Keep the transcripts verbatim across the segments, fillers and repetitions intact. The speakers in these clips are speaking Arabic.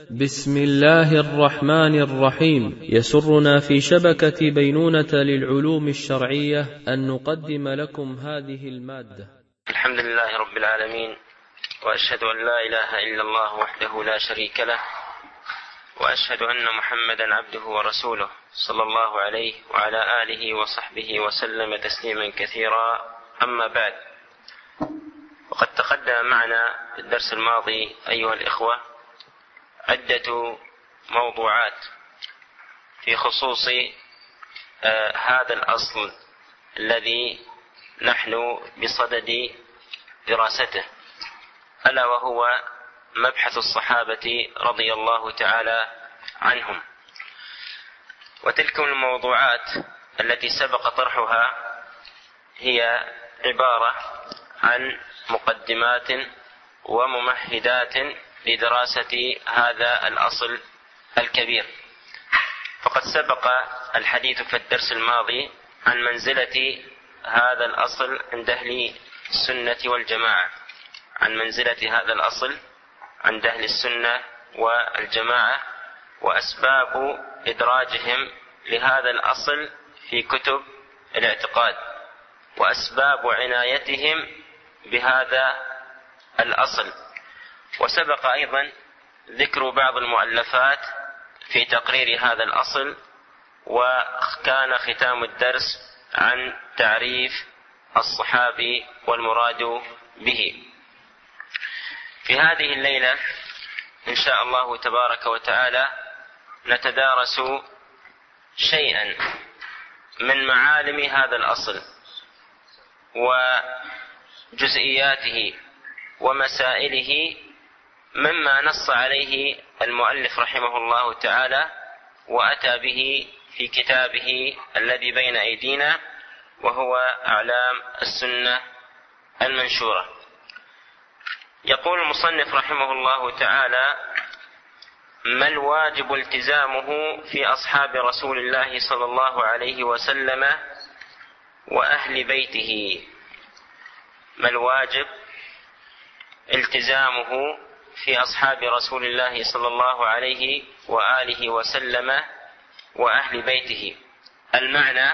بسم الله الرحمن الرحيم. يسرنا في شبكة بينونة للعلوم الشرعية أن نقدم لكم هذه المادة. الحمد لله رب العالمين، وأشهد أن لا إله إلا الله وحده لا شريك له، وأشهد أن محمدا عبده ورسوله صلى الله عليه وعلى آله وصحبه وسلم تسليما كثيرا. أما بعد، وقد تقدم معنا في الدرس الماضي أيها الإخوة عدة موضوعات في خصوص آه هذا الأصل الذي نحن بصدد دراسته، ألا وهو مبحث الصحابة رضي الله تعالى عنهم. وتلك الموضوعات التي سبق طرحها هي عبارة عن مقدمات وممهدات لدراسة هذا الأصل الكبير. فقد سبق الحديث في الدرس الماضي عن منزلة هذا الأصل عند أهل السنة والجماعة، عن منزلة هذا الأصل عند أهل السنة والجماعة، وأسباب إدراجهم لهذا الأصل في كتب الاعتقاد، وأسباب عنايتهم بهذا الأصل. وسبق أيضا ذكر بعض المؤلفات في تقرير هذا الأصل، وكان ختام الدرس عن تعريف الصحابي والمراد به. في هذه الليلة إن شاء الله تبارك وتعالى نتدارس شيئا من معالم هذا الأصل وجزئياته ومسائله، مما نص عليه المؤلف رحمه الله تعالى وأتى به في كتابه الذي بين أيدينا، وهو أعلام السنة المنشورة. يقول المصنف رحمه الله تعالى: ما الواجب التزامه في أصحاب رسول الله صلى الله عليه وسلم وأهل بيته؟ ما الواجب التزامه في أصحاب رسول الله صلى الله عليه وآله وسلم وأهل بيته؟ المعنى: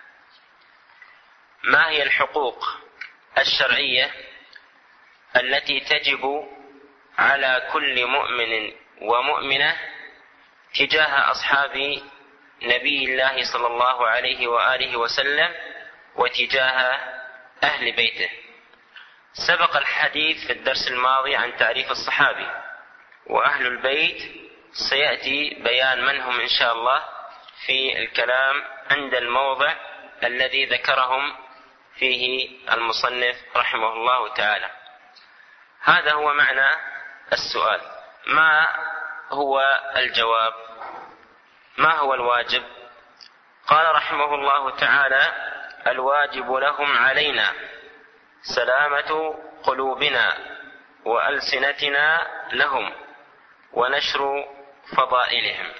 ما هي الحقوق الشرعية التي تجب على كل مؤمن ومؤمنة تجاه أصحاب نبي الله صلى الله عليه وآله وسلم وتجاه أهل بيته؟ سبق الحديث في الدرس الماضي عن تعريف الصحابي، وأهل البيت سيأتي بيان من هم إن شاء الله في الكلام عند الموضع الذي ذكرهم فيه المصنف رحمه الله تعالى. هذا هو معنى السؤال. ما هو الجواب؟ ما هو الواجب؟ قال رحمه الله تعالى: الواجب لهم علينا سلامة قلوبنا وألسنتنا لهم ونشر فضائلهم.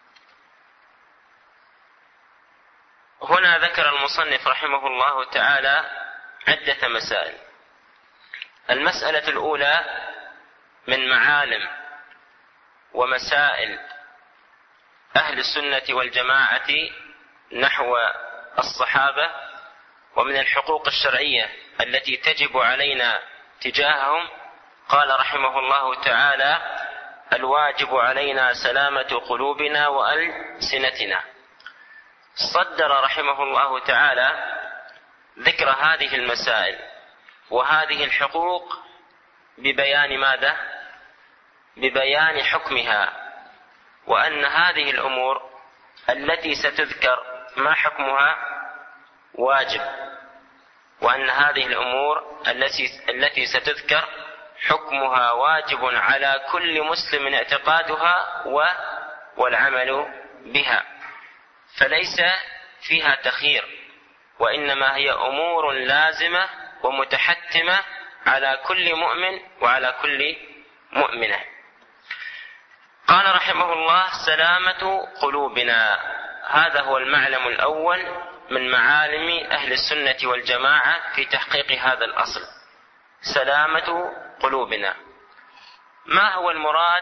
هنا ذكر المصنف رحمه الله تعالى عدة مسائل. المسألة الأولى من معالم ومسائل أهل السنة والجماعة نحو الصحابة، ومن الحقوق الشرعية التي تجب علينا تجاههم، قال رحمه الله تعالى: الواجب علينا سلامة قلوبنا وألسنتنا. صدر رحمه الله تعالى ذكر هذه المسائل وهذه الحقوق ببيان ماذا؟ ببيان حكمها، وأن هذه الأمور التي ستذكر ما حكمها واجب، وأن هذه الأمور التي التي ستذكر حكمها واجب على كل مسلم اعتقادها والعمل بها، فليس فيها تخيير، وإنما هي أمور لازمة ومتحتمة على كل مؤمن وعلى كل مؤمنة. قال رحمه الله: سلامة قلوبنا. هذا هو المعلم الأول من معالم أهل السنة والجماعة في تحقيق هذا الأصل، سلامة قلوبنا. ما هو المراد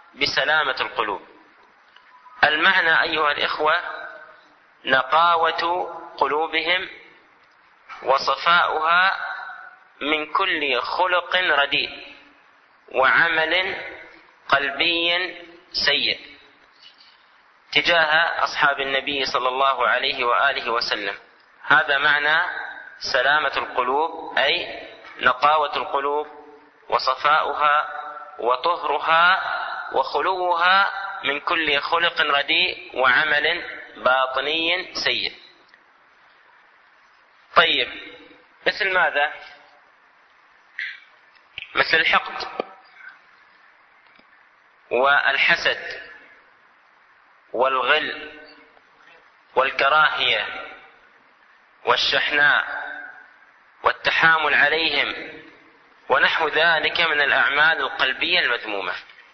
بسلامة القلوب. المعنى أيها الإخوة نقاوة قلوبهم وصفاؤها من كل خلق رديء وعمل قلبي سيء تجاه أصحاب النبي صلى الله عليه وآله وسلم. هذا معنى سلامة القلوب، أي نقاوة القلوب وصفاؤها وطهرها وخلوها من كل خلق رديء وعمل باطني سيء. طيب، مثل ماذا؟ مثل الحقد والحسد والغل والكراهية والشحناء والتحامل عليهم ونحو ذلك من الأعمال القلبية المذمومة.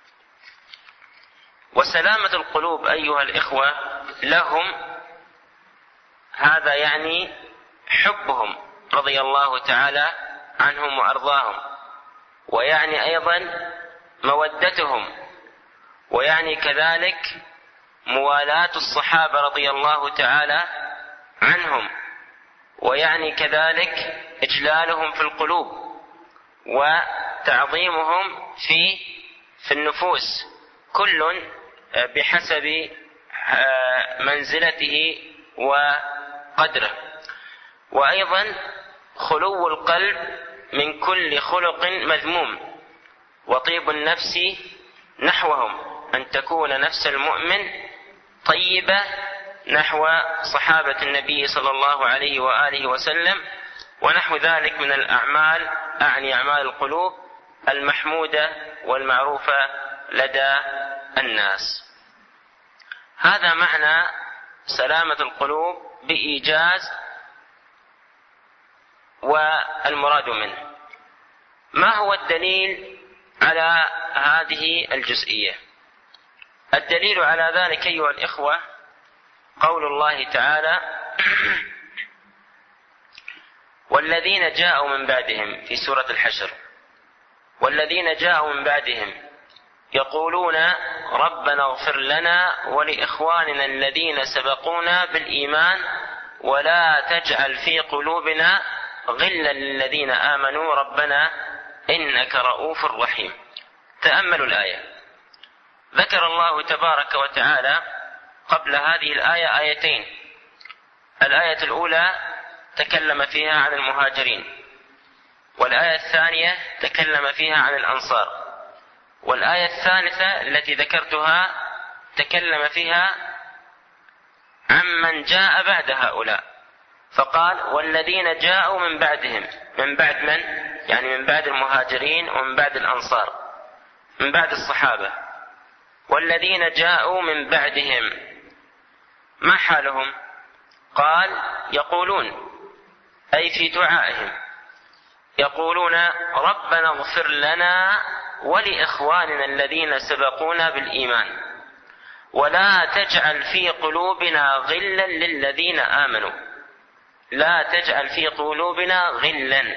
وسلامة القلوب أيها الإخوة لهم هذا يعني حبهم رضي الله تعالى عنهم وأرضاهم، ويعني أيضا مودتهم، ويعني كذلك موالاة الصحابة رضي الله تعالى عنهم، ويعني كذلك إجلالهم في القلوب وتعظيمهم في في النفوس، كل بحسب منزلته وقدره. وأيضا خلو القلب من كل خلق مذموم، وطيب النفس نحوهم، أن تكون نفس المؤمن طيبة نحو صحابة النبي صلى الله عليه وآله وسلم ونحو ذلك من الأعمال، أعني أعمال القلوب المحمودة والمعروفة لدى الناس. هذا معنى سلامة القلوب بإيجاز والمراد منه. ما هو الدليل على هذه الجزئية؟ الدليل على ذلك أيها الإخوة قول الله تعالى: والذين جاءوا من بعدهم، في سورة الحشر: والذين جاءوا من بعدهم يقولون ربنا اغفر لنا ولإخواننا الذين سبقونا بالإيمان ولا تجعل في قلوبنا غلا للذين آمنوا ربنا إنك رؤوف رحيم. تأملوا الآية. ذكر الله تبارك وتعالى قبل هذه الآية آيتين. الآية الأولى تكلم فيها عن المهاجرين، والآية الثانية تكلم فيها عن الأنصار، والآية الثالثة التي ذكرتها تكلم فيها عمن جاء بعد هؤلاء، فقال: والذين جاءوا من بعدهم. من بعد من؟ يعني من بعد المهاجرين ومن بعد الأنصار، من بعد الصحابة. والذين جاءوا من بعدهم ما حالهم؟ قال: يقولون، أي في دعائهم، يقولون ربنا اغفر لنا ولإخواننا الذين سبقونا بالإيمان ولا تجعل في قلوبنا غلا للذين آمنوا. لا تجعل في قلوبنا غلا،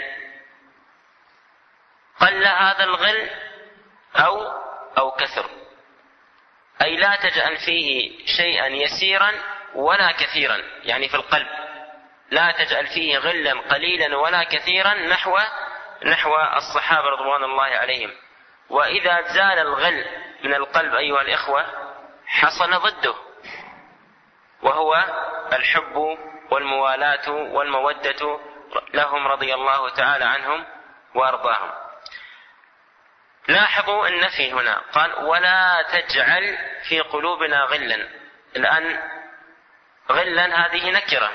قل هذا الغل أو أو كثر، أي لا تجعل فيه شيئا يسيرا ولا كثيرا، يعني في القلب لا تجعل فيه غلا قليلا ولا كثيرا نحو نحو الصحابة رضوان الله عليهم. وإذا زال الغل من القلب أيها الإخوة حصل ضده، وهو الحب والموالاة والمودة لهم رضي الله تعالى عنهم وأرضاهم. لاحظوا النفي هنا، قال: ولا تجعل في قلوبنا غلا. الآن غلا هذه نكرة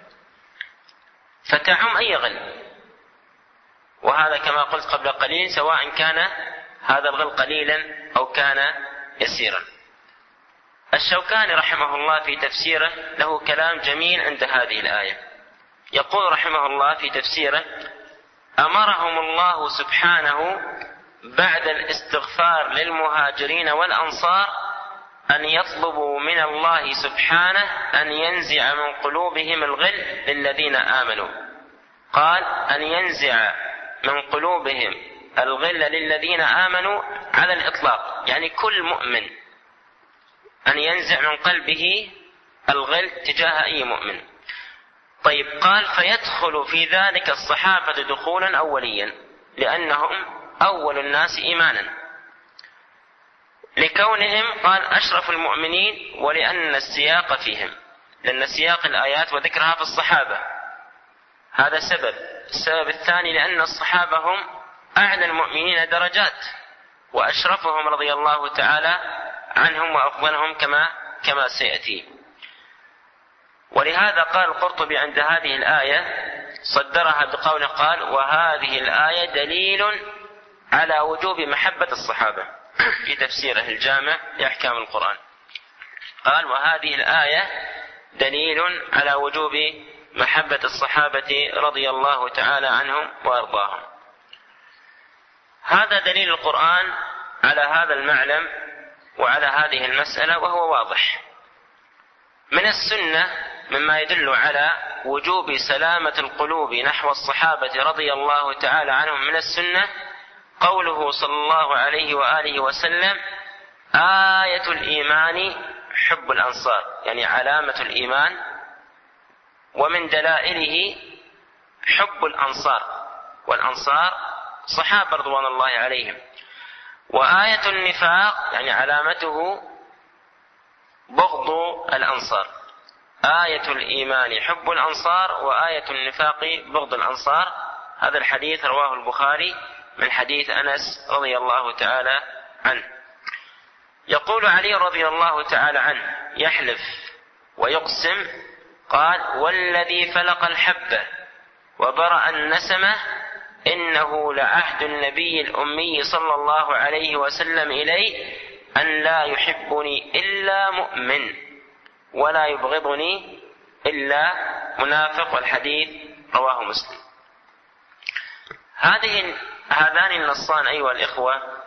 فتعم أي غل، وهذا كما قلت قبل قليل سواء كان هذا الغل قليلا أو كان يسيرا. الشوكاني رحمه الله في تفسيره له كلام جميل عند هذه الآية. يقول رحمه الله في تفسيره: أمرهم الله سبحانه بعد الاستغفار للمهاجرين والأنصار أن يطلبوا من الله سبحانه أن ينزع من قلوبهم الغل للذين آمنوا. قال: أن ينزع من قلوبهم الغل للذين آمنوا، على الإطلاق، يعني كل مؤمن أن ينزع من قلبه الغل تجاه أي مؤمن. طيب قال فيدخل في ذلك الصحابة دخولا أوليا لأنهم أول الناس إيمانا، لكونهم قال أشرف المؤمنين، ولأن السياق فيهم، لأن سياق الآيات وذكرها في الصحابة، هذا سبب. السبب الثاني لأن الصحابة هم أعلى المؤمنين درجات وأشرفهم رضي الله تعالى عنهم وأفضلهم كما كما سيأتي. ولهذا قال القرطبي عند هذه الآية صدرها بقوله قال وهذه الآية دليل على وجوب محبة الصحابة في تفسيره الجامع لأحكام القرآن. قال وهذه الآية دليل على وجوب محبة الصحابة رضي الله تعالى عنهم وأرضاهم. هذا دليل القرآن على هذا المعلم وعلى هذه المسألة وهو واضح. من السنة مما يدل على وجوب سلامة القلوب نحو الصحابة رضي الله تعالى عنهم من السنة قوله صلى الله عليه وآله وسلم آية الإيمان حب الأنصار، يعني علامة الإيمان ومن دلائله حب الأنصار، والأنصار صحابة رضوان الله عليهم. وآية النفاق يعني علامته بغض الأنصار. آية الإيمان حب الأنصار وآية النفاق بغض الأنصار. هذا الحديث رواه البخاري من حديث أنس رضي الله تعالى عنه. يقول علي رضي الله تعالى عنه يحلف ويقسم قال والذي فلق الحبة وبرأ النسمة إنه لعهد النبي الأمي صلى الله عليه وسلم إلي أن لا يحبني إلا مؤمن ولا يبغضني إلا منافق، والحديث رواه مسلم. هذه هذان النصان أيها الإخوة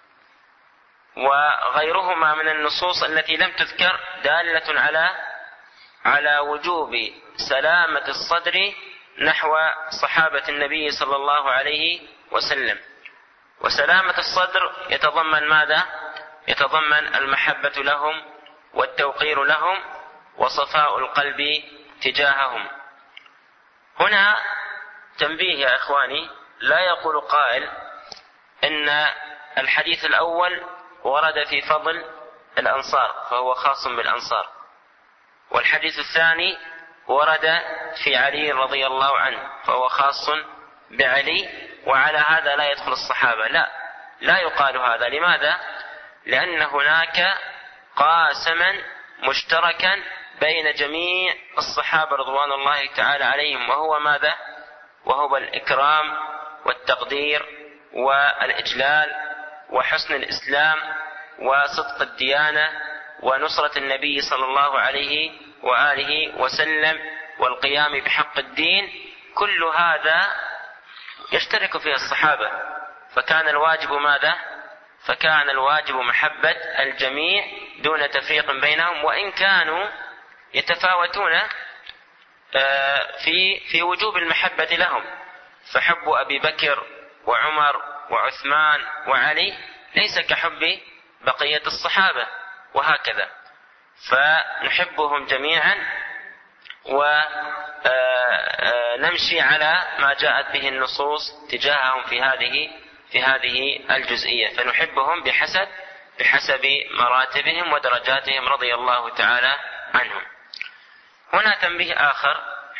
وغيرهما من النصوص التي لم تذكر دالة على على وجوب سلامة الصدر نحو صحابة النبي صلى الله عليه وسلم. وسلامة الصدر يتضمن ماذا؟ يتضمن المحبة لهم والتوقير لهم وصفاء القلب تجاههم. هنا تنبيه يا إخواني، لا يقول قائل إن الحديث الأول ورد في فضل الأنصار فهو خاص بالأنصار، والحديث الثاني ورد في علي رضي الله عنه فهو خاص بعلي وعلى هذا لا يدخل الصحابة. لا لا يقال هذا. لماذا؟ لأن هناك قاسما مشتركا بين جميع الصحابة رضوان الله تعالى عليهم، وهو ماذا؟ وهو الإكرام والتقدير والإجلال وحسن الإسلام وصدق الديانة ونصرة النبي صلى الله عليه وآله وسلم والقيام بحق الدين. كل هذا يشترك فيه الصحابة، فكان الواجب ماذا؟ فكان الواجب محبة الجميع دون تفريق بينهم، وإن كانوا يتفاوتون في في وجوب المحبة لهم، فحب أبي بكر وعمر وعثمان وعلي ليس كحب بقية الصحابة، وهكذا. فنحبهم جميعا ونمشي على ما جاءت به النصوص تجاههم في هذه في هذه الجزئية، فنحبهم بحسب بحسب مراتبهم ودرجاتهم رضي الله تعالى عنهم. هنا تنبيه آخر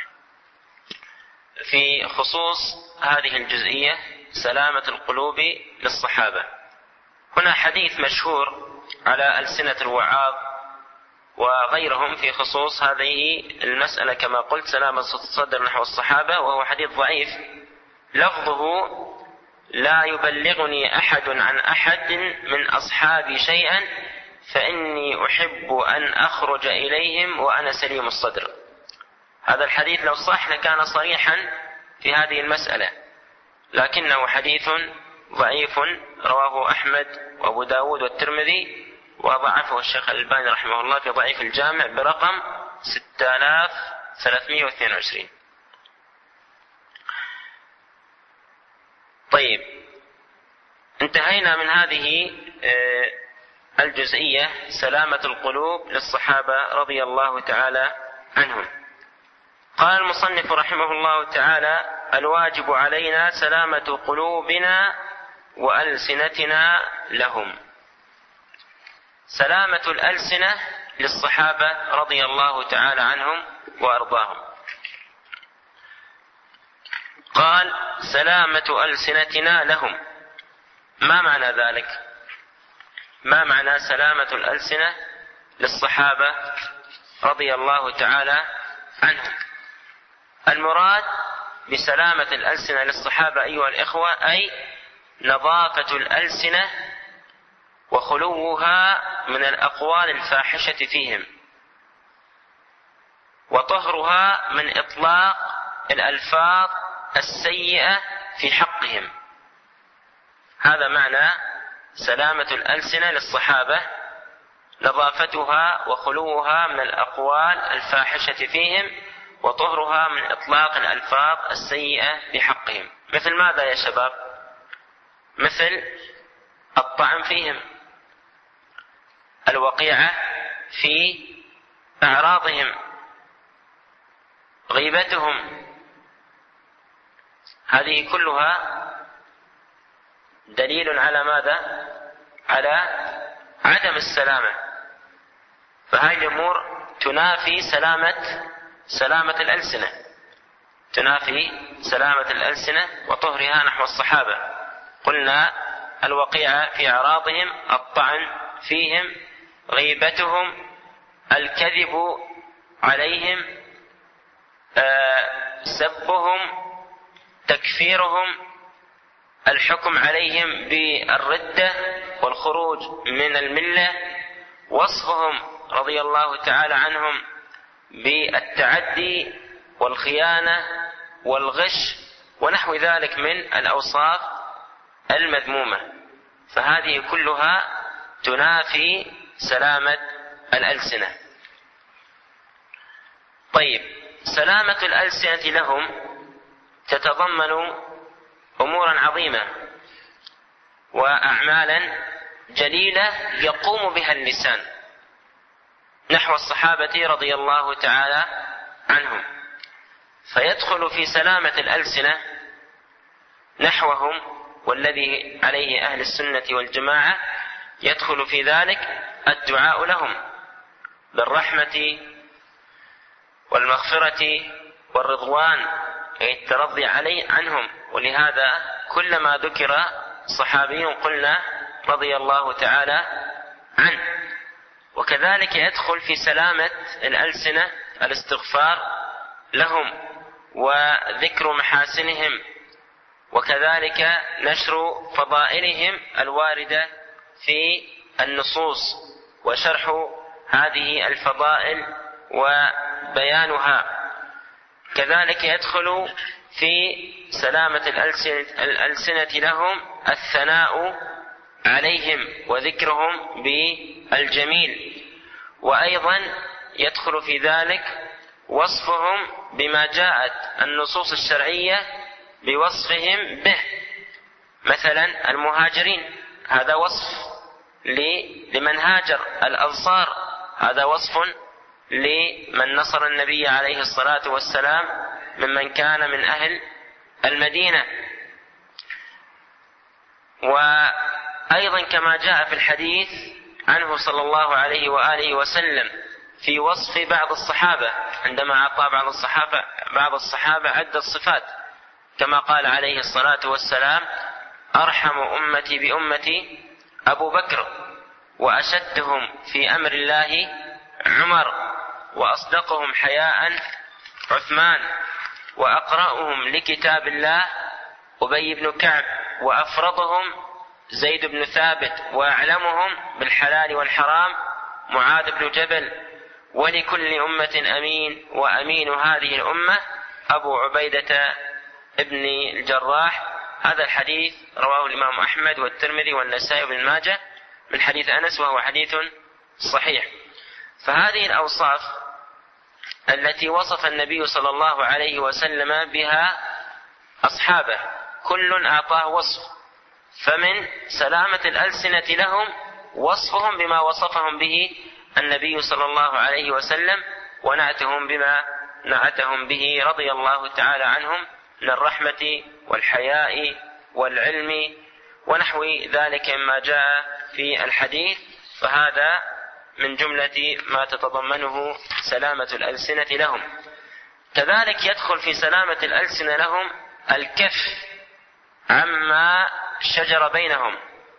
في خصوص هذه الجزئية سلامة القلوب للصحابة. هنا حديث مشهور على ألسنة الوعاظ وغيرهم في خصوص هذه المسألة كما قلت سلامة الصدر نحو الصحابة، وهو حديث ضعيف لفظه لا يبلغني أحد عن أحد من أصحابي شيئا فإني أحب أن أخرج إليهم وأنا سليم الصدر. هذا الحديث لو صح لكان صريحا في هذه المسألة، لكنه حديث ضعيف رواه أحمد وأبو داود والترمذي، وضعفه الشيخ الألباني رحمه الله في ضعيف الجامع برقم ستة آلاف وثلاثمائة واثنين وعشرين. طيب، وانتهينا من هذه الجزئية سلامة القلوب للصحابة رضي الله تعالى عنهم. قال المصنف رحمه الله تعالى: الواجب علينا سلامة قلوبنا وألسنتنا لهم. سلامة الألسنة للصحابة رضي الله تعالى عنهم وأرضاهم. قال: سلامة ألسنتنا لهم. ما معنى ذلك؟ ما معنى سلامة الألسنة للصحابة رضي الله تعالى عنهم؟ المراد بسلامة الألسنة للصحابة أيها الإخوة أي نظافة الألسنة وخلوها من الأقوال الفاحشة فيهم، وطهرها من إطلاق الألفاظ السيئة في حقهم. هذا معنى سلامة الألسنة للصحابة، نظافتها وخلوها من الأقوال الفاحشة فيهم وطهرها من إطلاق الألفاظ السيئة في حقهم. مثل ماذا يا شباب؟ مثل الطعن فيهم، الوقيعة في أعراضهم، غيبتهم، هذه كلها دليل على ماذا؟ على عدم السلامة. فهذه الأمور تنافي سلامة سلامة الألسنة، تنافي سلامة الألسنة وطهرها نحو الصحابة. قلنا الوقيعة في أعراضهم، الطعن فيهم، غيبتهم، الكذب عليهم، سبهم، تكفيرهم، الحكم عليهم بالردة والخروج من الملة، وصفهم رضي الله تعالى عنهم بالتعدي والخيانة والغش ونحو ذلك من الأوصاف المذمومة. فهذه كلها تنافي سلامة الألسنة. طيب، سلامة الألسنة لهم تتضمن أمورا عظيمة وأعمالا جليلة يقوم بها اللسان نحو الصحابة رضي الله تعالى عنهم. فيدخل في سلامة الألسنة نحوهم، والذي عليه أهل السنة والجماعة، يدخل في ذلك الدعاء لهم بالرحمة والمغفرة والرضوان، أي الترضي عليه عنهم. ولهذا كلما ذكر صحابي قلنا رضي الله تعالى عنه. وكذلك يدخل في سلامة الألسنة الاستغفار لهم وذكر محاسنهم، وكذلك نشر فضائلهم الواردة في النصوص وشرح هذه الفضائل وبيانها. كذلك يدخل في سلامة الألسنة لهم الثناء عليهم وذكرهم بالجميل، وأيضا يدخل في ذلك وصفهم بما جاءت النصوص الشرعية بوصفهم به. مثلا المهاجرين هذا وصف لمن هاجر، الأنصار هذا وصف لمن نصر النبي عليه الصلاة والسلام ممن كان من أهل المدينة. وأيضا كما جاء في الحديث عنه صلى الله عليه وآله وسلم في وصف بعض الصحابة، عندما أعطى بعض الصحابة بعض الصحابة عدة صفات، كما قال عليه الصلاة والسلام: أرحم أمتي بأمتي أبو بكر، وأشدهم في أمر الله عمر، وأصدقهم حياء عثمان، وأقرأهم لكتاب الله أبي بن كعب، وأفرضهم زيد بن ثابت، وأعلمهم بالحلال والحرام معاذ بن جبل، ولكل أمة أمين، وأمين هذه الأمة أبو عبيدة ابن الجراح. هذا الحديث رواه الإمام أحمد والترمذي والنسائي وابن ماجه من حديث أنس، وهو حديث صحيح. فهذه الأوصاف التي وصف النبي صلى الله عليه وسلم بها أصحابه كل أعطاه وصف، فمن سلامة الألسنة لهم وصفهم بما وصفهم به النبي صلى الله عليه وسلم، ونعتهم بما نعتهم به رضي الله تعالى عنهم من الرحمة والحياء والعلم ونحو ذلك مما جاء في الحديث. فهذا من جملة ما تتضمنه سلامة الألسنة لهم. كذلك يدخل في سلامة الألسنة لهم الكف عما شجر بينهم،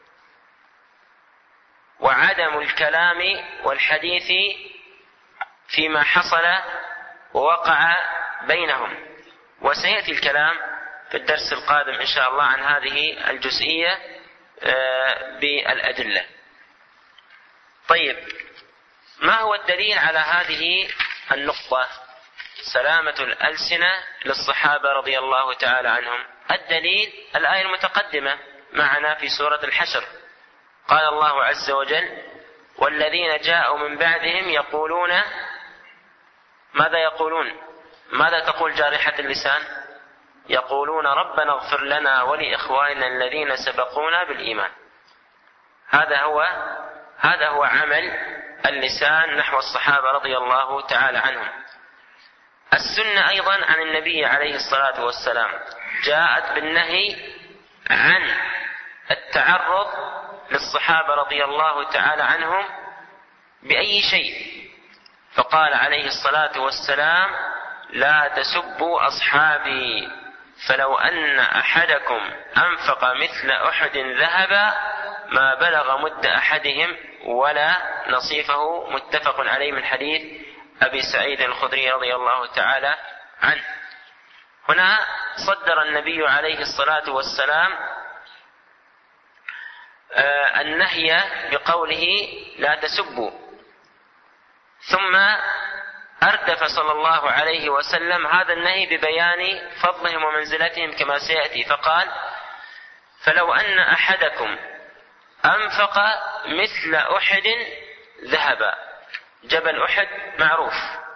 وعدم الكلام والحديث فيما حصل ووقع بينهم. وسيأتي الكلام في الدرس القادم إن شاء الله عن هذه الجزئية بالأدلة. طيب، ما هو الدليل على هذه النقطة سلامة الألسنة للصحابة رضي الله تعالى عنهم؟ الدليل الآية المتقدمة معنا في سورة الحشر، قال الله عز وجل: والذين جاءوا من بعدهم يقولون، ماذا يقولون؟ ماذا تقول جارحة اللسان؟ يقولون ربنا اغفر لنا ولإخواننا الذين سبقونا بالإيمان. هذا هو هذا هو عمل اللسان نحو الصحابة رضي الله تعالى عنهم. السنة أيضا عن النبي عليه الصلاة والسلام جاءت بالنهي عن التعرض للصحابة رضي الله تعالى عنهم بأي شيء، فقال عليه الصلاة والسلام: لا تسبوا أصحابي، فلو أن أحدكم أنفق مثل أحد ذهبا ما بلغ مد أحدهم ولا نصيفه. متفق عليه من حديث أبي سعيد الخدري رضي الله تعالى عنه. هنا صدر النبي عليه الصلاة والسلام النهي بقوله لا تسبوا، ثم أردف صلى الله عليه وسلم هذا النهي ببيان فضلهم ومنزلتهم كما سيأتي، فقال: فلو أن أحدكم أنفق مثل أحد ذهبا. جبل أحد معروف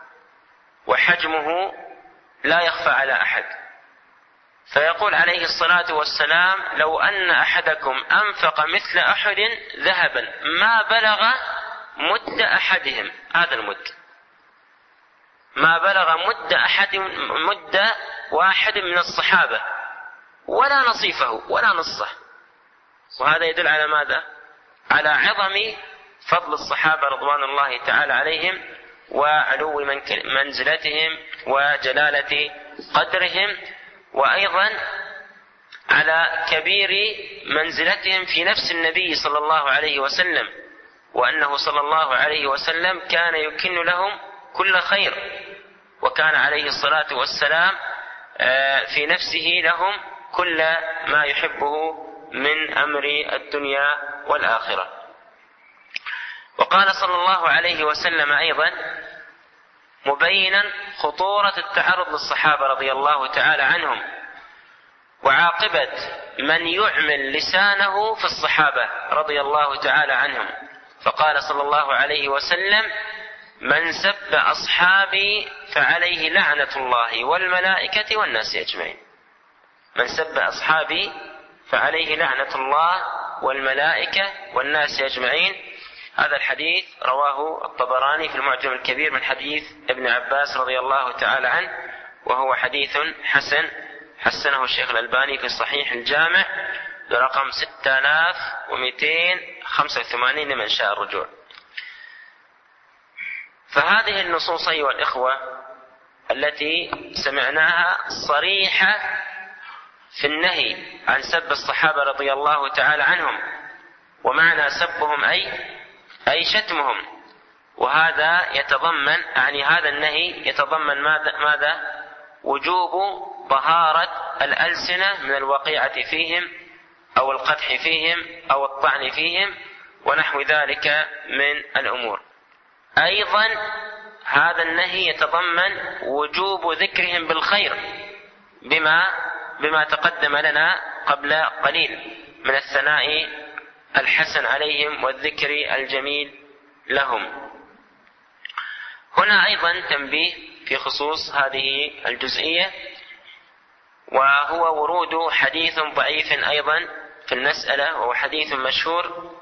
وحجمه لا يخفى على أحد، فيقول عليه الصلاة والسلام: لو أن أحدكم أنفق مثل أحد ذهبا ما بلغ مد أحدهم، هذا المد، ما بلغ مد أحد مد واحد من الصحابة ولا نصيفه ولا نصه. وهذا يدل على ماذا؟ على عظم فضل الصحابة رضوان الله تعالى عليهم وعلو منزلتهم وجلالة قدرهم، وأيضا على كبير منزلتهم في نفس النبي صلى الله عليه وسلم، وأنه صلى الله عليه وسلم كان يكن لهم كل خير، وكان عليه الصلاة والسلام في نفسه لهم كل ما يحبه من أمر الدنيا والآخرة. وقال صلى الله عليه وسلم أيضا مبينا خطورة التعرض للصحابة رضي الله تعالى عنهم وعاقبة من يعمل لسانه في الصحابة رضي الله تعالى عنهم، فقال صلى الله عليه وسلم: من سب أصحابي فعليه لعنة الله والملائكة والناس أجمعين. من سب أصحابي فعليه لعنة الله والملائكة والناس أجمعين. هذا الحديث رواه الطبراني في المعجم الكبير من حديث ابن عباس رضي الله تعالى عنه، وهو حديث حسن، حسنه الشيخ الألباني في صحيح الجامع برقم ستة آلاف ومئتين وخمسة وثمانين لمن شاء الرجوع. فهذه النصوص أيها الإخوة التي سمعناها صريحة في النهي عن سب الصحابة رضي الله تعالى عنهم، ومعنى سبهم أي أي شتمهم. وهذا يتضمن يعني هذا النهي يتضمن ماذا؟ ماذا؟ وجوب طهارة الألسنة من الوقيعة فيهم أو القدح فيهم أو الطعن فيهم ونحو ذلك من الأمور. أيضا هذا النهي يتضمن وجوب ذكرهم بالخير بما بما تقدم لنا قبل قليل من الثناء الحسن عليهم والذكر الجميل لهم. هنا أيضا تنبيه في خصوص هذه الجزئية، وهو ورود حديث ضعيف أيضا في المسألة، وهو حديث مشهور.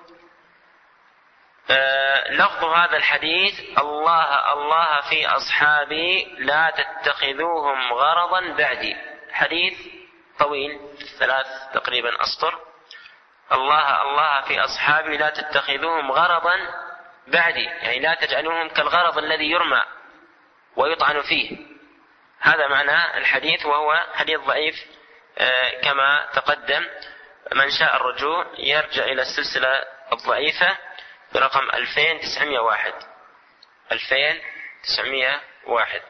آه لفظ هذا الحديث: الله الله في أصحابي لا تتخذوهم غرضا بعدي. حديث طويل، ثلاث تقريبا أسطر. الله الله في أصحابي لا تتخذوهم غرضا بعدي، يعني لا تجعلوهم كالغرض الذي يرمى ويطعن فيه. هذا معنى الحديث، وهو حديث ضعيف آه كما تقدم. من شاء الرجوع يرجع إلى السلسلة الضعيفة برقم ألفين وتسعمائة وواحد ألفين وتسعمائة وواحد.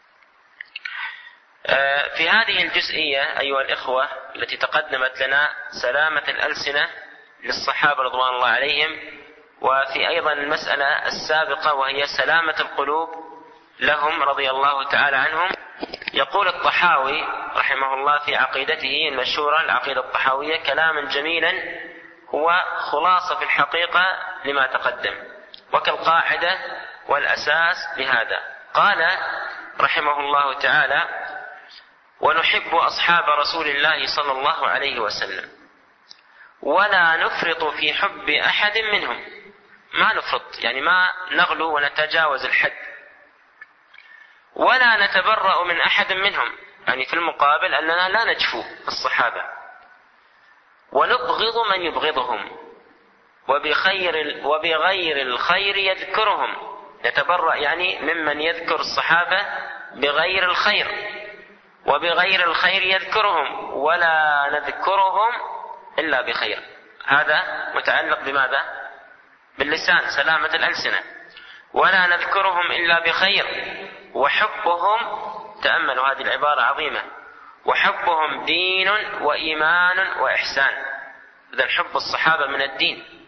آه في هذه الجزئية أيها الإخوة التي تقدمت لنا سلامة الألسنة للصحابة رضوان الله عليهم، وفي أيضا المسألة السابقة وهي سلامة القلوب لهم رضي الله تعالى عنهم، يقول الطحاوي رحمه الله في عقيدته المشهورة العقيدة الطحاوية كلاما جميلا هو خلاصة في الحقيقة لما تقدم وكالقاعدة والأساس لهذا. قال رحمه الله تعالى: ونحب أصحاب رسول الله صلى الله عليه وسلم ولا نفرط في حب أحد منهم. ما نفرط يعني ما نغلو ونتجاوز الحد، ولا نتبرأ من أحد منهم، يعني في المقابل أننا لا نجفو الصحابة، ونبغض من يبغضهم وبخير وبغير الخير يذكرهم. نتبرأ يعني ممن يذكر الصحابة بغير الخير، وبغير الخير يذكرهم، ولا نذكرهم إلا بخير. هذا متعلق بماذا؟ باللسان، سلامة الألسنة. ولا نذكرهم إلا بخير، وحبهم، تأملوا هذه العبارة عظيمة، وحبهم دين وإيمان وإحسان. إذن حب الصحابة من الدين،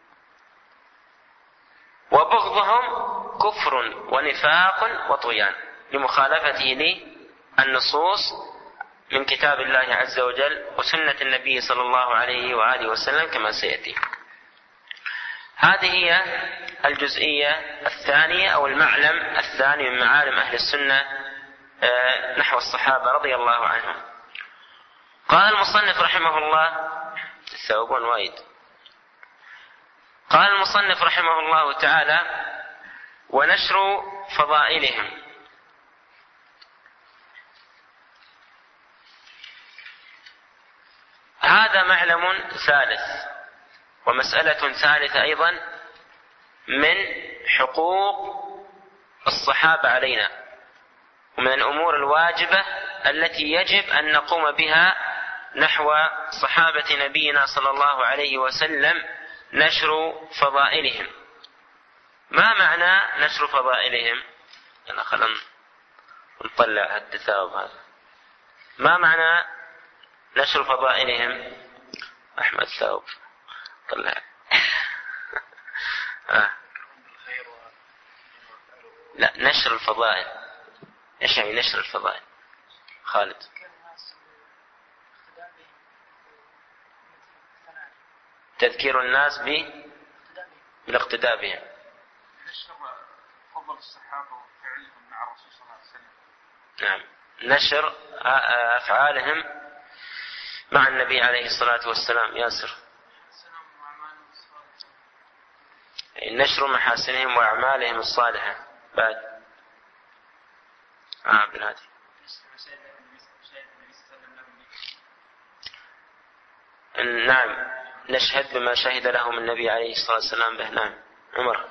وبغضهم كفر ونفاق وطغيان لمخالفته للنصوص من كتاب الله عز وجل وسنة النبي صلى الله عليه وآله وسلم كما سيأتي. هذه هي الجزئية الثانية أو المعلم الثاني من معالم أهل السنة نحو الصحابة رضي الله عنهم. قال المصنف رحمه الله تثاوبون وايد. قال المصنف رحمه الله تعالى: ونشر فضائلهم. هذا معلم ثالث ومسألة ثالثة أيضا من حقوق الصحابة علينا، ومن الأمور الواجبة التي يجب أن نقوم بها نحو صحابة نبينا صلى الله عليه وسلم: نشر فضائلهم. ما معنى نشر فضائلهم؟ أنا خلنا نطلع التثاوب هذا. ما معنى نشر فضائلهم؟ أحمد ثوب طلع. آه. لا، نشر الفضائل. إيش يعني نشر الفضائل؟ خالد. تذكير الناس بالاقتداء بهم. نشر فضل الصحابة وفعلهم مع الرسول صلى الله عليه وسلم. نعم، نشر أفعالهم مع النبي عليه الصلاة والسلام. ياسر. نشر محاسنهم وأعمالهم الصالحة. بعد آه عبد الهادي. نعم، نشهد بما شهد لهم النبي عليه الصلاة والسلام به. نعم. عمر.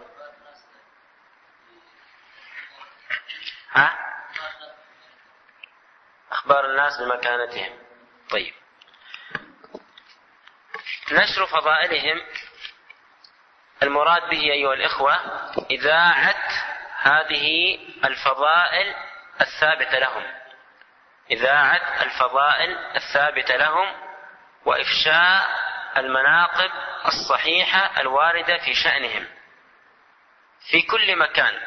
ها؟ أخبار الناس بمكانتهم. طيب، نشر فضائلهم المراد به أيها الإخوة إذاعة هذه الفضائل الثابتة لهم، إذاعة الفضائل الثابتة لهم، وإفشاء المناقب الصحيحة الواردة في شأنهم في كل مكان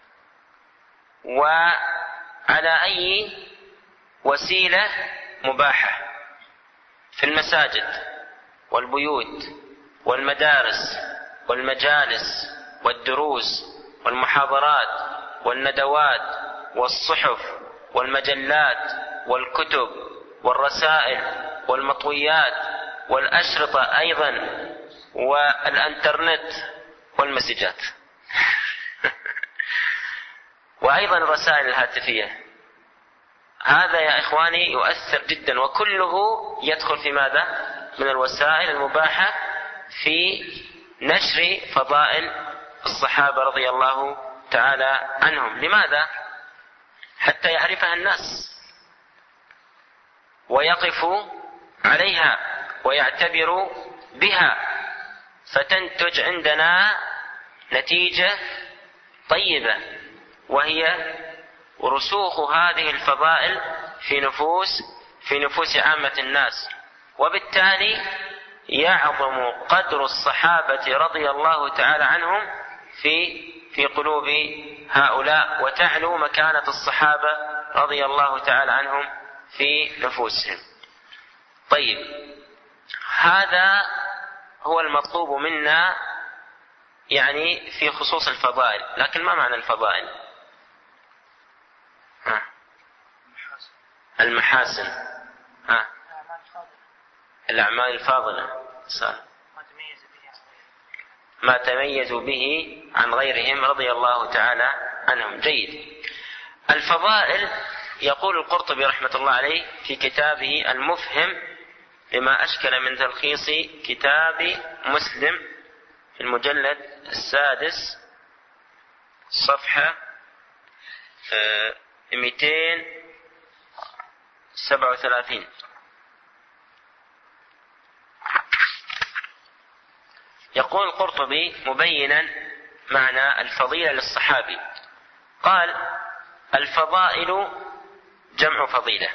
وعلى أي وسيلة مباحة، في المساجد والبيوت والمدارس والمجالس والدروس والمحاضرات والندوات والصحف والمجلات والكتب والرسائل والمطويات والأشرطة أيضا والإنترنت والمسجات وأيضا الرسائل الهاتفية. هذا يا إخواني يؤثر جدا، وكله يدخل في ماذا؟ من الوسائل المباحة في نشر فضائل الصحابة رضي الله تعالى عنهم. لماذا؟ حتى يعرفها الناس ويقفوا عليها ويعتبروا بها، فتنتج عندنا نتيجة طيبة، وهي رسوخ هذه الفضائل في نفوس في نفوس عامة الناس، وبالتالي يعظم قدر الصحابة رضي الله تعالى عنهم في في قلوب هؤلاء، وتعلو مكانة الصحابة رضي الله تعالى عنهم في نفوسهم. طيب، هذا هو المطلوب منا يعني في خصوص الفضائل. لكن ما معنى الفضائل؟ ها. المحاسن، ها. الأعمال الفاضلة، صح. ما تميزوا به عن غيرهم رضي الله تعالى عنهم. جيد. الفضائل، يقول القرطبي رحمة الله عليه في كتابه المفهم لما أشكل من تلخيص كتاب مسلم في المجلد السادس صفحة مئتين وسبعة وثلاثين: يقول القرطبي مبينا معنى الفضيلة للصحابي، قال: الفضائل جمع فضيلة،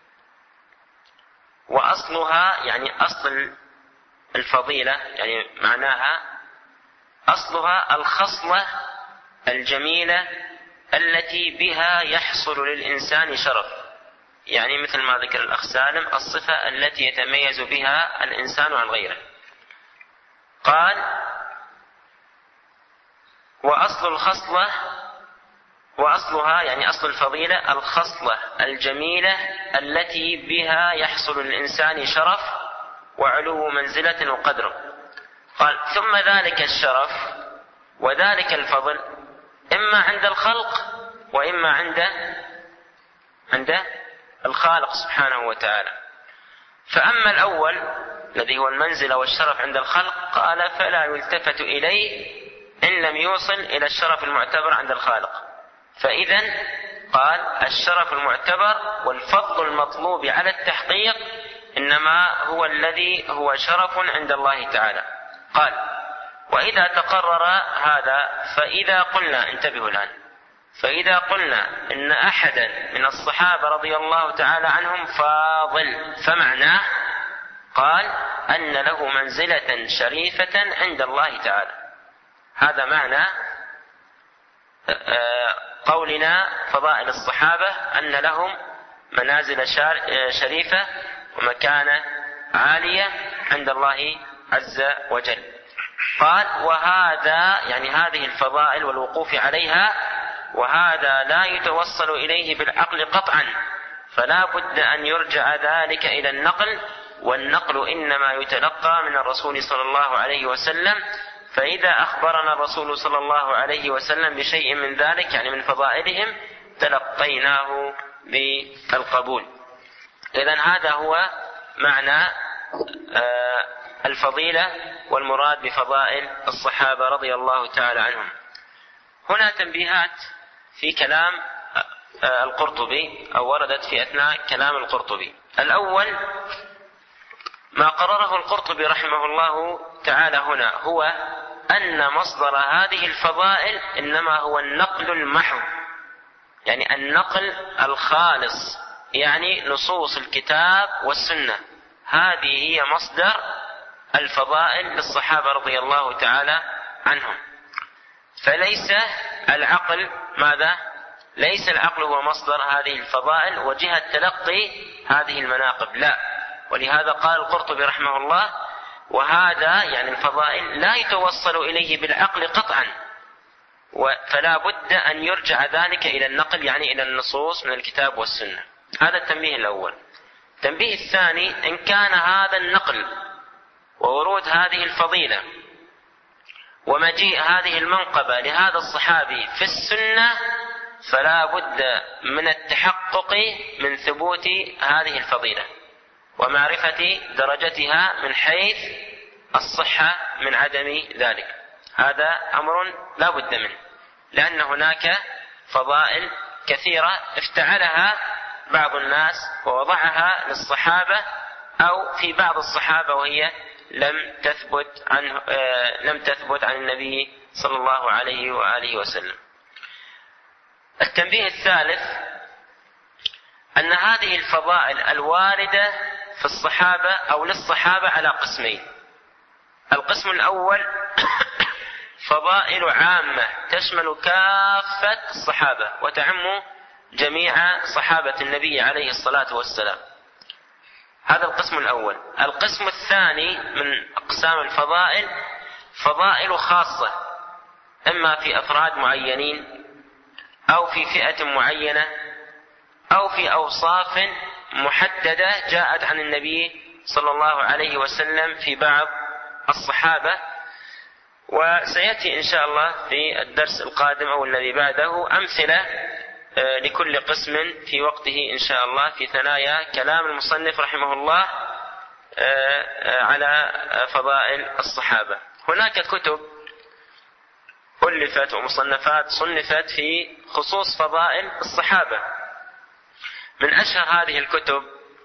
وأصلها يعني أصل الفضيلة يعني معناها أصلها الخصلة الجميلة التي بها يحصل للإنسان شرف، يعني مثل ما ذكر الأخ سالم الصفة التي يتميز بها الإنسان عن غيره. قال: وأصل الخصلة وأصلها يعني أصل الفضيلة الخصلة الجميلة التي بها يحصل للإنسان شرف وعلو منزلة وقدر. قال: ثم ذلك الشرف وذلك الفضل إما عند الخلق وإما عند عند الخالق سبحانه وتعالى. فأما الأول الذي هو المنزلة والشرف عند الخلق، قال: فلا يلتفت إليه إن لم يوصل إلى الشرف المعتبر عند الخالق. فإذا قال: الشرف المعتبر والفضل المطلوب على التحقيق إنما هو الذي هو شرف عند الله تعالى. قال: وإذا تقرر هذا فإذا قلنا، انتبهوا الآن، فإذا قلنا إن أحدا من الصحابة رضي الله تعالى عنهم فاضل، فمعناه قال أن له منزلة شريفة عند الله تعالى. هذا معنى قولنا فضائل الصحابة، أن لهم منازل شريفة ومكانة عالية عند الله عز وجل. قال: وهذا يعني هذه الفضائل والوقوف عليها، وهذا لا يتوصل إليه بالعقل قطعا، فلا بد أن يرجع ذلك إلى النقل، والنقل إنما يتلقى من الرسول صلى الله عليه وسلم. فإذا أخبرنا الرسول صلى الله عليه وسلم بشيء من ذلك يعني من فضائلهم تلقيناه بالقبول. إذن هذا هو معنى الفضيلة والمراد بفضائل الصحابة رضي الله تعالى عنهم. هنا تنبيهات في كلام القرطبي أو وردت في أثناء كلام القرطبي. الأول ما قرره القرطبي رحمه الله تعالى هنا هو أن مصدر هذه الفضائل إنما هو النقل المحض، يعني النقل الخالص، يعني نصوص الكتاب والسنة، هذه هي مصدر الفضائل للصحابة رضي الله تعالى عنهم. فليس العقل ماذا؟ ليس العقل هو مصدر هذه الفضائل وجهة تلقي هذه المناقب، لا. ولهذا قال القرطبي رحمه الله: وهذا يعني الفضائل لا يتوصل إليه بالعقل قطعا، فلا بد أن يرجع ذلك إلى النقل يعني إلى النصوص من الكتاب والسنة. هذا التنبيه الأول. التنبيه الثاني: إن كان هذا النقل وورود هذه الفضيلة ومجيء هذه المنقبة لهذا الصحابي في السنة، فلا بد من التحقق من ثبوت هذه الفضيلة ومعرفة درجتها من حيث الصحة من عدم ذلك. هذا أمر لا بد منه، لأن هناك فضائل كثيرة افتعلها بعض الناس ووضعها للصحابة أو في بعض الصحابة وهي لم تثبت عن آه لم تثبت عن النبي صلى الله عليه وآله وسلم. التنبيه الثالث أن هذه الفضائل الواردة في الصحابة أو للصحابة على قسمين. القسم الأول فضائل عامة تشمل كافة الصحابة وتعم جميع صحابة النبي عليه الصلاة والسلام، هذا القسم الأول. القسم الثاني من أقسام الفضائل فضائل خاصة، إما في أفراد معينين أو في فئة معينة أو في أوصاف محددة جاءت عن النبي صلى الله عليه وسلم في بعض الصحابة. وسيأتي إن شاء الله في الدرس القادم أو الذي بعده أمثلة لكل قسم في وقته إن شاء الله، في ثنايا كلام المصنف رحمه الله على فضائل الصحابة. هناك كتب ألفت ومصنفات صنفت في خصوص فضائل الصحابة. من أشهر هذه الكتب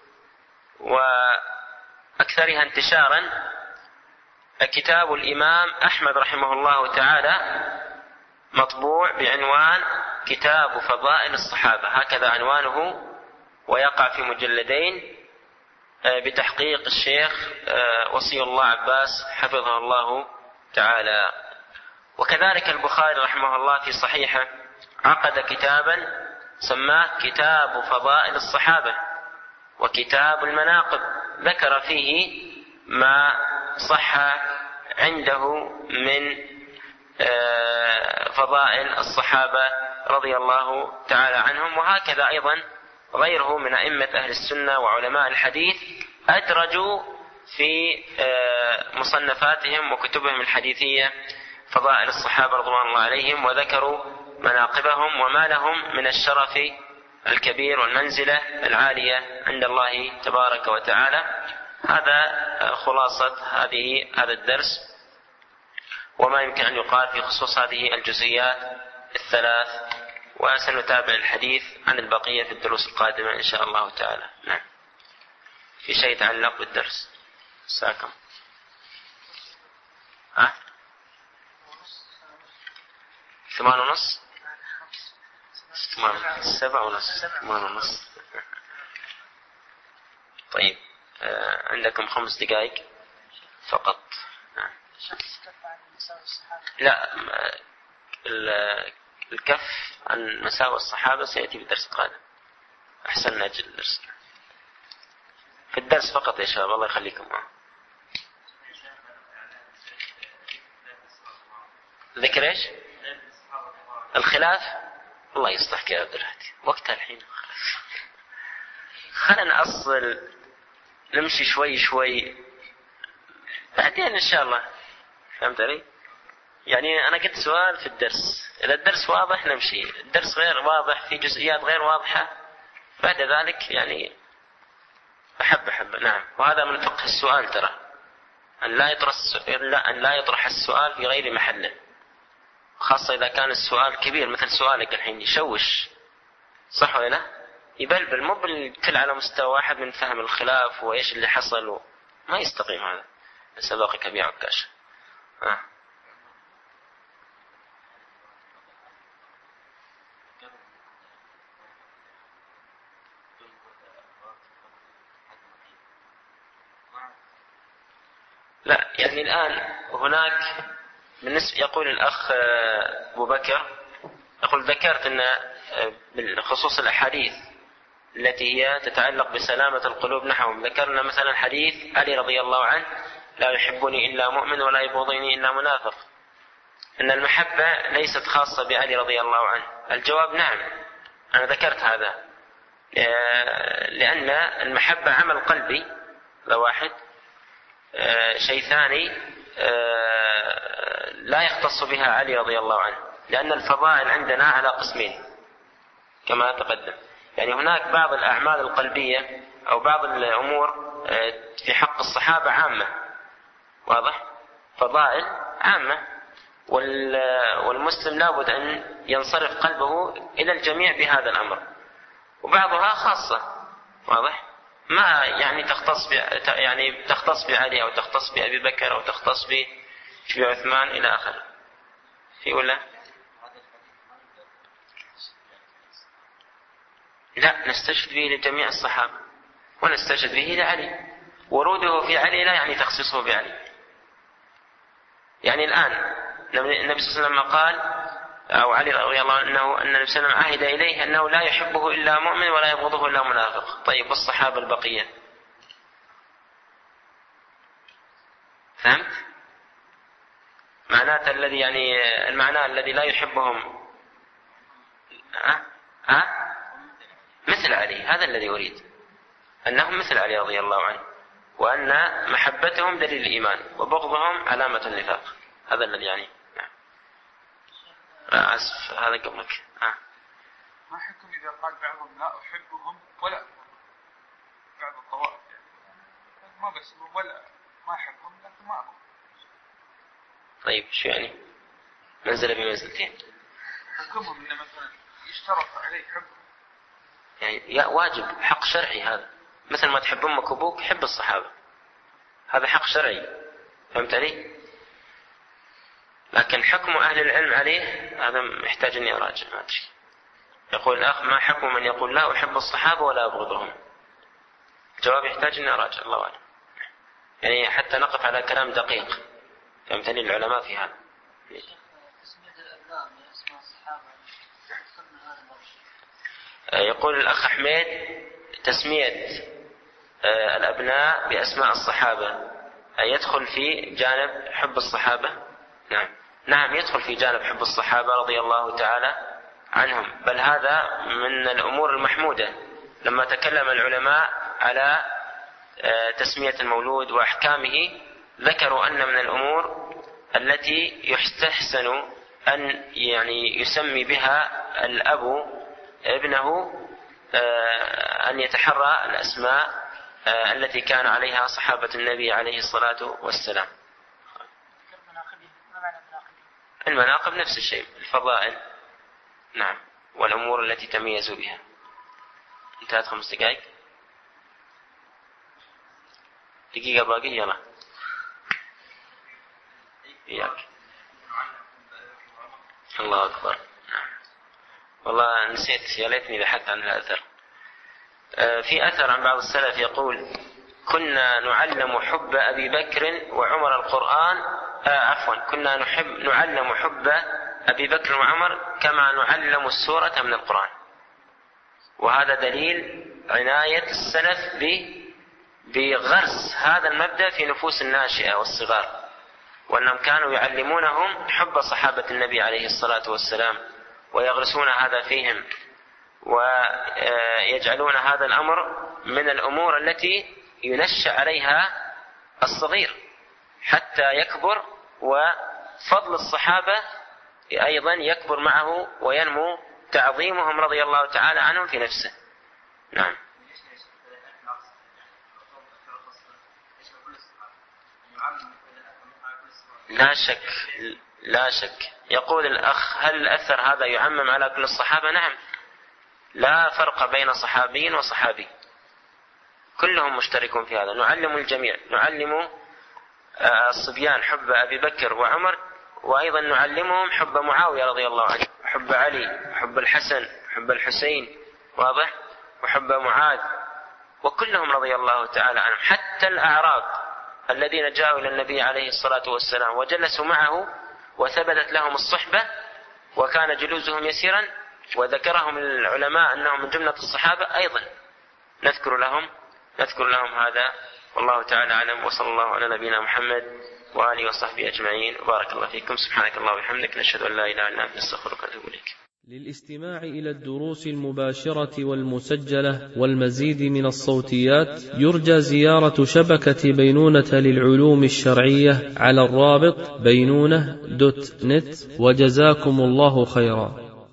وأكثرها انتشارا كتاب الإمام أحمد رحمه الله تعالى، مطبوع بعنوان كتاب فضائل الصحابة، هكذا عنوانه، ويقع في مجلدين بتحقيق الشيخ وصي الله عباس حفظه الله تعالى. وكذلك البخاري رحمه الله في صحيحه عقد كتابا سماه كتاب فضائل الصحابة وكتاب المناقب، ذكر فيه ما صح عنده من فضائل الصحابة رضي الله تعالى عنهم. وهكذا أيضا غيره من أئمة أهل السنة وعلماء الحديث أدرجوا في مصنفاتهم وكتبهم الحديثية فضائل الصحابة رضوان الله عليهم، وذكروا مناقبهم وما لهم من الشرف الكبير والمنزلة العالية عند الله تبارك وتعالى. هذا خلاصة هذه هذا الدرس وما يمكن أن يقال في خصوص هذه الجزئيات الثلاث، وسنتابع الحديث عن البقية في الدروس القادمة إن شاء الله تعالى. نعم، في شيء يتعلق بالدرس؟ ساكم أه؟ ثمان ونص ثمان سبع ونص ثمان ونص طيب، آه عندكم خمس دقائق فقط. نعم. لا، الكف عن مساوئ الصحابة سيأتي في الدرس القادم. أحسن نأجل الدرس في الدرس فقط يا شباب، الله يخليكم معه. ذكر ايش؟ الخلاف. الله يصلحك يا عبد الهادي، وقتها الحين. خلنا نأصل نمشي شوي شوي بعدين إن شاء الله. فهمت علي؟ يعني أنا قلت سؤال في الدرس، إذا الدرس واضح نمشي، الدرس غير واضح في جزئيات غير واضحة بعد ذلك يعني أحب أحب. نعم، وهذا من فقه السؤال ترى، أن لا يطرح أن لا يطرح السؤال في غير محله، خاصة إذا كان السؤال كبير مثل سؤالك الحين يشوش، صح ولا لا؟ يبلبل، مو بالكل على مستوى واحد من فهم الخلاف وإيش اللي حصل و... ما يستقيم هذا. سباقك أبي عكاش. آه. لا يعني الآن هناك بالنسبة، يقول الأخ أبو بكر، يقول ذكرت أن بخصوص الأحاديث التي هي تتعلق بسلامة القلوب نحوهم، ذكرنا مثلا حديث علي رضي الله عنه لا يحبني إلا مؤمن ولا يبغضني إلا منافق، أن المحبة ليست خاصة بعلي رضي الله عنه. الجواب نعم، أنا ذكرت هذا لأن المحبة عمل قلبي، لا واحد شيء ثاني لا يختص بها علي رضي الله عنه، لأن الفضائل عندنا على قسمين كما تقدم. يعني هناك بعض الأعمال القلبية أو بعض الأمور في حق الصحابة عامة، واضح، فضائل عامة، والمسلم لابد أن ينصرف قلبه إلى الجميع بهذا الأمر، وبعضها خاصة، واضح، ما يعني تختص ب... يعني تختص بعلي أو تختص بأبي بكر أو تختص بعثمان إلى آخره. في ولا لا نستشهد به لجميع الصحابة ونستشهد به لعلي، وروده في علي لا يعني تخصيصه بعلي. يعني الآن النبي صلى الله عليه وسلم قال، أو علي رضي الله عنه، أن النبي صلى الله عليه وسلم عهد إليه أنه لا يحبه إلا مؤمن ولا يبغضه إلا منافق. طيب والصحابة البقية؟ فهمت؟ معناته الذي يعني المعنى الذي لا يحبهم أه؟ أه؟ مثل علي، هذا الذي أريد، أنهم مثل علي رضي الله عنه، وأن محبتهم دليل الإيمان وبغضهم علامة النفاق، هذا الذي يعني. آه أسف، هذا قبلك. آه. ما حكم إذا قال بعضهم لا أحبهم ولا بعض الطوائف، يعني ما بس ولا ما أحبهم لكن ما أبغى. طيب شو يعني؟ منزلة بمنزلتين. حكمهم إن مثلا يشترط عليه حبهم. يعني يا واجب، حق شرعي هذا، مثل ما تحب أمك وأبوك حب الصحابة، هذا حق شرعي، فهمت علي؟ لكن حكم أهل العلم عليه هذا محتاج أني أراجع، ما أدري. يقول الأخ: ما حكم من يقول لا أحب الصحابة ولا أبغضهم؟ الجواب يحتاج أني أراجع، الله أعلم، يعني حتى نقف على كلام دقيق، فهمتني العلماء في هذا. يقول الأخ حميد: تسمية الأبناء بأسماء الصحابة يدخل في جانب حب الصحابة؟ نعم نعم يدخل في جانب حب الصحابة رضي الله تعالى عنهم، بل هذا من الأمور المحمودة. لما تكلم العلماء على تسمية المولود وأحكامه ذكروا أن من الأمور التي يستحسن أن يعني يسمي بها الأب ابنه أن يتحرى الأسماء التي كان عليها صحابة النبي عليه الصلاة والسلام. المناقب نفس الشيء، الفضائل، نعم، والأمور التي تميزوا بها. انتهت خمس دقائق، دقيقة باقي، يلا إياك. الله أكبر. نعم. والله نسيت، يا ليتني بحثت عن الأثر. في أثر عن بعض السلف يقول: كنا نعلم حب أبي بكر وعمر القرآن آه عفوا كنا نحب نعلم حب أبي بكر وعمر كما نعلم السورة من القرآن. وهذا دليل عناية السلف بغرس هذا المبدأ في نفوس الناشئة والصغار، وأنهم كانوا يعلمونهم حب صحابة النبي عليه الصلاة والسلام ويغرسون هذا فيهم، ويجعلون هذا الأمر من الأمور التي ينشأ عليها الصغير حتى يكبر، وفضل الصحابة أيضا يكبر معه وينمو تعظيمهم رضي الله تعالى عنهم في نفسه. نعم. لا شك لا شك. يقول الأخ: هل الأثر هذا يعمم على كل الصحابة؟ نعم، لا فرق بين صحابي وصحابي، كلهم مشتركون في هذا. نعلم الجميع، نعلم الصبيان حب أبي بكر وعمر، وأيضا نعلمهم حب معاوية رضي الله عنه، حب علي، حب الحسن، حب الحسين، واضح، وحب معاذ، وكلهم رضي الله تعالى عنهم. حتى الأعراب الذين جاءوا إلى النبي عليه الصلاة والسلام وجلسوا معه وثبتت لهم الصحبة وكان جلوسهم يسيرا، وذكرهم العلماء أنهم من جملة الصحابة، أيضا نذكر لهم نذكر لهم هذا، والله تعالى أعلم. وصلى الله على نبينا محمد وآله وصحبه أجمعين، وبارك الله فيكم. سبحانك اللهم وبحمدك، نشهد أن لا إله إلا أنت، نستغفرك ونتوب إليك. للاستماع إلى الدروس المباشرة والمسجلة والمزيد من الصوتيات يرجى زيارة شبكة بينونة للعلوم الشرعية على الرابط بينونة دوت نت. وجزاكم الله خيرا.